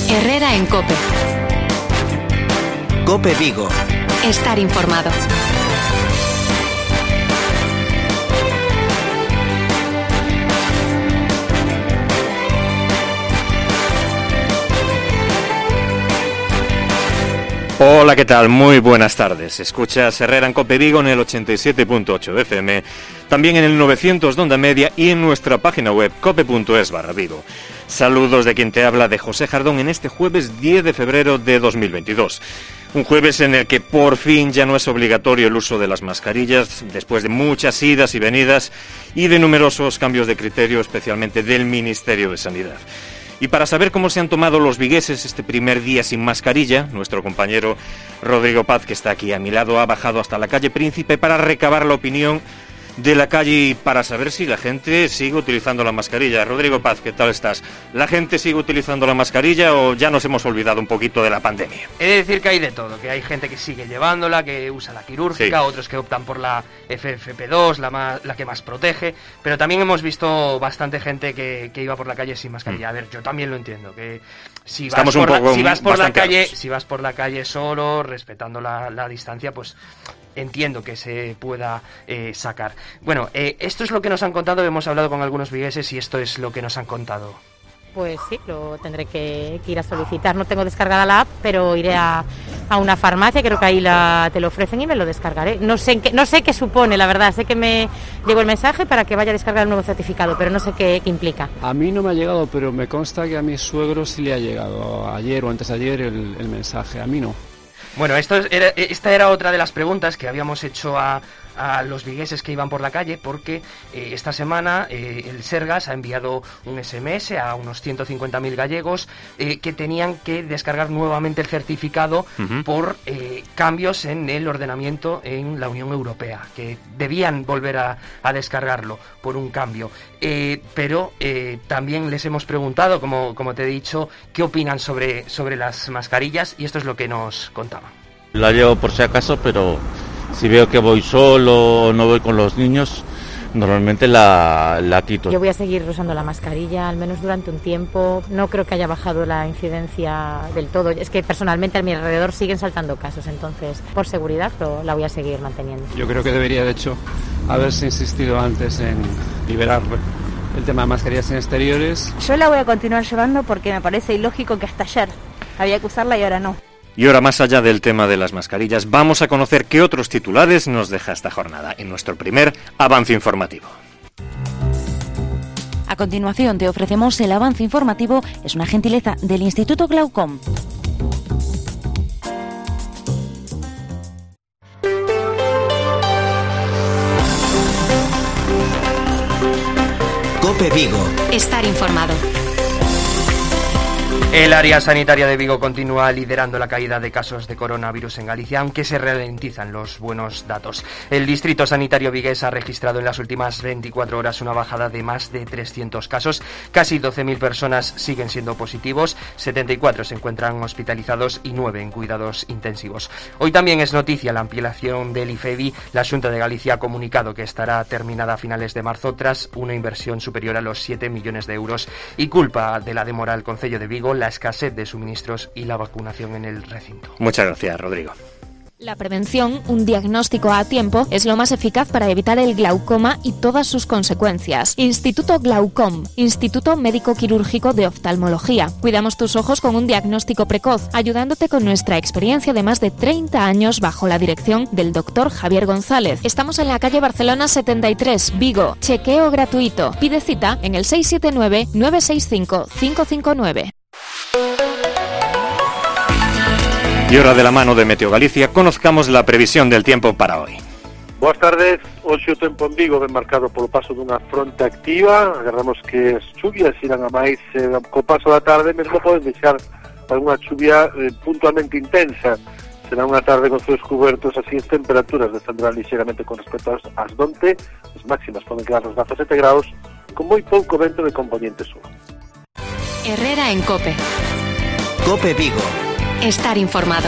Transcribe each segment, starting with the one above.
Herrera en COPE. COPE Vigo. Estar informado. Hola, ¿qué tal? Muy buenas tardes. Escuchas Herrera en COPE Vigo en el 87.8 de FM, también en el 900 de onda media y en nuestra página web cope.es/Vigo. Saludos de quien te habla, de José Jardón, en este jueves 10 de febrero de 2022. Un jueves en el que por fin ya no es obligatorio el uso de las mascarillas, después de muchas idas y venidas y de numerosos cambios de criterio, especialmente del Ministerio de Sanidad. Y para saber cómo se han tomado los vigueses este primer día sin mascarilla, nuestro compañero Rodrigo Paz, que está aquí a mi lado, ha bajado hasta la calle Príncipe para recabar la opinión de la calle y para saber si la gente sigue utilizando la mascarilla. Rodrigo Paz, ¿qué tal estás? ¿La gente sigue utilizando la mascarilla o ya nos hemos olvidado un poquito de la pandemia? He de decir que hay de todo, que hay gente que sigue llevándola, que usa la quirúrgica, sí. Otros que optan por la FFP2, la que más protege, pero también hemos visto bastante gente que iba por la calle sin mascarilla. A ver, yo también lo entiendo, que si vas por la calle solo, respetando la distancia, pues entiendo que se pueda sacar. Bueno, esto es lo que nos han contado, hemos hablado con algunos vigueses y esto es lo que nos han contado. Pues sí, lo tendré que ir a solicitar. No tengo descargada la app, pero iré a una farmacia, creo que ahí te lo ofrecen y me lo descargaré. No sé qué supone, la verdad. Sé que me llegó el mensaje para que vaya a descargar el nuevo certificado, pero no sé qué implica. A mí no me ha llegado, pero me consta que a mi suegro sí le ha llegado ayer o antes de ayer el mensaje. A mí no. Bueno, esta era otra de las preguntas que habíamos hecho a los vigueses que iban por la calle, porque esta semana el Sergas ha enviado un SMS a unos 150.000 gallegos que tenían que descargar nuevamente el certificado por cambios en el ordenamiento en la Unión Europea, que debían volver a descargarlo por un cambio. Pero también les hemos preguntado, como te he dicho, qué opinan sobre las mascarillas, y esto es lo que nos contaban. La llevo por si acaso, pero si veo que voy solo o no voy con los niños, normalmente la quito. Yo voy a seguir usando la mascarilla, al menos durante un tiempo. No creo que haya bajado la incidencia del todo. Es que personalmente a mi alrededor siguen saltando casos, entonces por seguridad la voy a seguir manteniendo. Yo creo que debería, de hecho, haberse insistido antes en liberar el tema de mascarillas en exteriores. Yo la voy a continuar llevando porque me parece ilógico que hasta ayer había que usarla y ahora no. Y ahora, más allá del tema de las mascarillas, vamos a conocer qué otros titulares nos deja esta jornada en nuestro primer avance informativo. A continuación te ofrecemos el avance informativo, es una gentileza del Instituto Glaucom. COPE Vigo. Estar informado. El área sanitaria de Vigo continúa liderando la caída de casos de coronavirus en Galicia, aunque se ralentizan los buenos datos. El Distrito Sanitario vigués ha registrado en las últimas 24 horas una bajada de más de 300 casos. Casi 12.000 personas siguen siendo positivos, 74 se encuentran hospitalizados y 9 en cuidados intensivos. Hoy también es noticia la ampliación del IFEBI. La Xunta de Galicia ha comunicado que estará terminada a finales de marzo tras una inversión superior a los 7 millones de euros y culpa de la demora al Concello de Vigo la escasez de suministros y la vacunación en el recinto. Muchas gracias, Rodrigo. La prevención, un diagnóstico a tiempo, es lo más eficaz para evitar el glaucoma y todas sus consecuencias. Instituto Glaucom, Instituto Médico Quirúrgico de Oftalmología. Cuidamos tus ojos con un diagnóstico precoz, ayudándote con nuestra experiencia de más de 30 años bajo la dirección del Dr. Javier González. Estamos en la calle Barcelona 73, Vigo. Chequeo gratuito. Pide cita en el 679-965-559. Y ahora, de la mano de Meteo Galicia, conozcamos la previsión del tiempo para hoy. Boas tardes. Hoxe o tempo en Vigo ven marcado polo paso dunha fronte activa. Agarramos que as chuvias irán a máis co paso da tarde, mesmo poden deixar algunha chuvia puntualmente intensa. Será unha tarde con ceos cubertos, así as temperaturas descenderán lixeramente con respecto ás donte. As máximas poden quedar nos 17 graus, con moi pouco vento de componente sur. Herrera en COPE. COPE Vigo. Estar informado.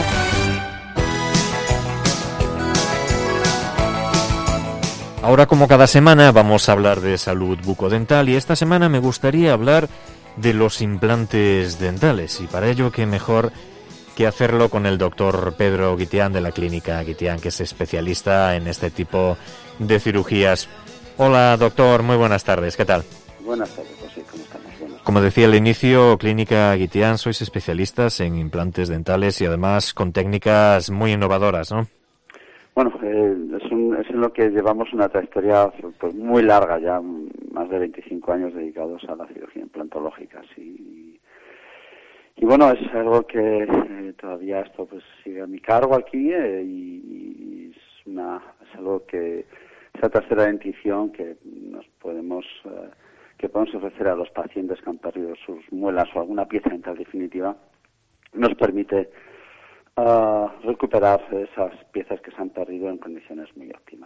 Ahora, como cada semana, vamos a hablar de salud bucodental y esta semana me gustaría hablar de los implantes dentales. Y para ello, qué mejor que hacerlo con el doctor Pedro Guitián de la Clínica Guitián, que es especialista en este tipo de cirugías. Hola, doctor, muy buenas tardes, ¿qué tal? Buenas tardes, José, ¿cómo estamos? Como decía al inicio, Clínica Guitián, sois especialistas en implantes dentales y además con técnicas muy innovadoras, ¿no? Bueno, es en lo que llevamos una trayectoria pues muy larga ya, más de 25 años dedicados a la cirugía implantológica, sí. Y bueno, es algo que todavía esto pues sigue a mi cargo aquí y es algo que es la tercera dentición que podemos ofrecer a los pacientes que han perdido sus muelas o alguna pieza dental definitiva. Nos permite recuperar esas piezas que se han perdido en condiciones muy óptimas.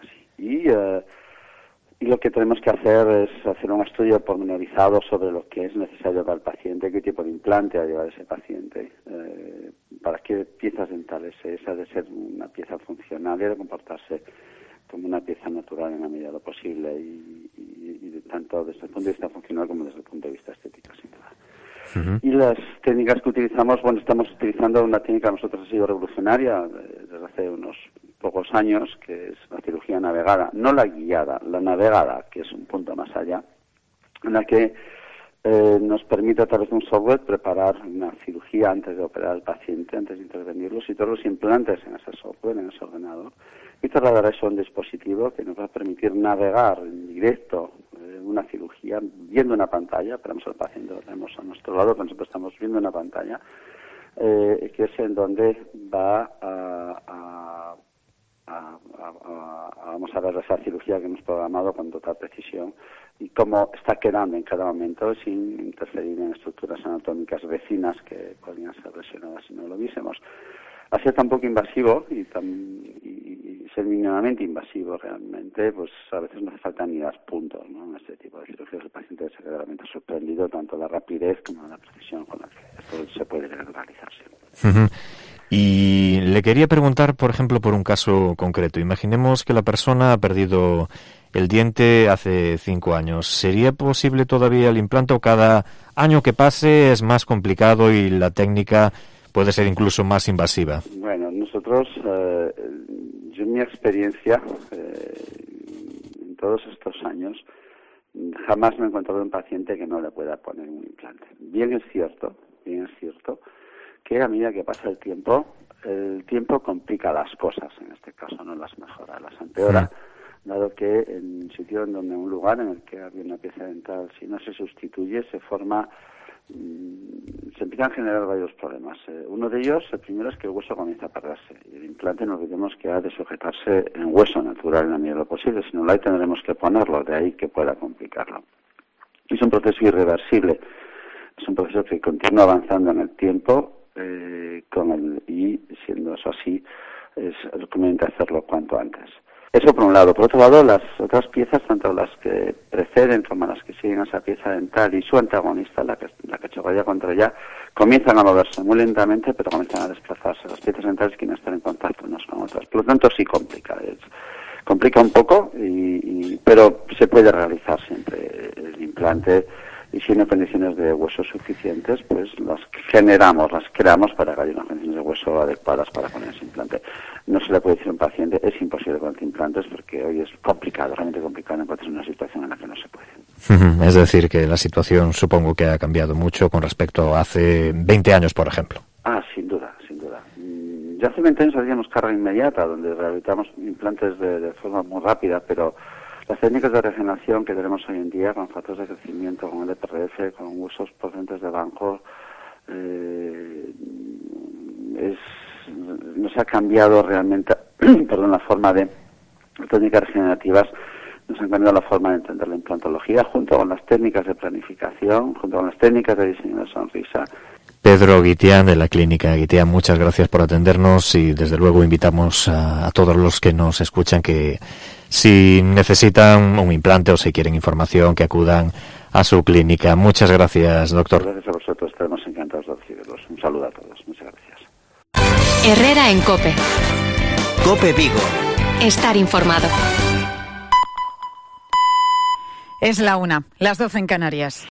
Y lo que tenemos que hacer es hacer un estudio pormenorizado sobre lo que es necesario para el paciente, qué tipo de implante ha de llevar ese paciente, para qué piezas dentales es, ha de ser una pieza funcional y ha de comportarse como una pieza natural en la medida de lo posible y tanto desde el punto de vista funcional como desde el punto de vista estético, sin duda. Uh-huh. Y las técnicas que utilizamos, bueno, estamos utilizando una técnica que nosotros ha sido revolucionaria desde hace unos pocos años, que es la cirugía navegada, no la guiada, la navegada, que es un punto más allá, en la que nos permite a través de un software preparar una cirugía antes de operar al paciente, antes de intervenirlos, y todos los implantes en ese software, en ese ordenador, y trasladar eso a un dispositivo que nos va a permitir navegar en directo una cirugía viendo una pantalla. Tenemos al paciente, lo tenemos a nuestro lado, pero nosotros estamos viendo una pantalla, que es en donde va vamos a ver esa cirugía que hemos programado con total precisión y cómo está quedando en cada momento sin interferir en estructuras anatómicas vecinas que podrían ser lesionadas si no lo viésemos. Al ser tan poco invasivo y ser mínimamente invasivo realmente, pues a veces no hace falta ni dar puntos, ¿no? En este tipo de cirugías el paciente se queda realmente sorprendido tanto la rapidez como la precisión con la que esto se puede realizarse. Uh-huh. Y le quería preguntar, por ejemplo, por un caso concreto. Imaginemos que la persona ha perdido el diente hace 5 años. ¿Sería posible todavía el implante o cada año que pase es más complicado y la técnica puede ser incluso más invasiva? Bueno, nosotros, yo en mi experiencia, en todos estos años, jamás me he encontrado un paciente que no le pueda poner un implante. Bien es cierto que a medida que pasa el tiempo complica las cosas, en este caso no las mejora, las empeora, dado que en un sitio donde un lugar en el que había una pieza dental, si no se sustituye, se empiezan a generar varios problemas. Uno de ellos, el primero, es que el hueso comienza a perderse. Y el implante no olvidemos que ha de sujetarse en hueso natural en la medida de lo posible, si no lo hay tendremos que ponerlo, de ahí que pueda complicarlo. Es un proceso irreversible, es un proceso que continúa avanzando en el tiempo, y siendo eso así, es conveniente hacerlo cuanto antes. Eso por un lado. Por otro lado, las otras piezas, tanto las que preceden como las que siguen a esa pieza dental y su antagonista, la que chocaría contra ella, comienzan a moverse muy lentamente, pero comienzan a desplazarse. Las piezas dentales quieren estar en contacto unas con otras. Por lo tanto, sí complica. Complica un poco, pero se puede realizar siempre el implante. Y si no hay condiciones de hueso suficientes, pues las creamos para que haya unas condiciones de hueso adecuadas para poner ese implante. No se le puede decir a un paciente, es imposible ponerte implantes, porque hoy es complicado, realmente complicado encontrarse en una situación en la que no se puede. Es decir, que la situación supongo que ha cambiado mucho con respecto a hace 20 años, por ejemplo. Sin duda. Ya hace 20 años hacíamos carga inmediata, donde rehabilitamos implantes de forma muy rápida, pero las técnicas de regeneración que tenemos hoy en día, con factores de crecimiento, con LPRF, con huesos procedentes de banco, nos ha cambiado realmente, la forma de técnicas regenerativas, nos han cambiado la forma de entender la implantología, junto con las técnicas de planificación, junto con las técnicas de diseño de sonrisa. Pedro Guitián, de la Clínica Guitián, muchas gracias por atendernos y desde luego invitamos a todos los que nos escuchan que si necesitan un implante o si quieren información, que acudan a su clínica. Muchas gracias, doctor. Gracias a vosotros, estaremos encantados de recibirlos. Un saludo a todos, muchas gracias. Herrera en COPE. COPE Vigo. Estar informado. Es la 1, las 12 en Canarias.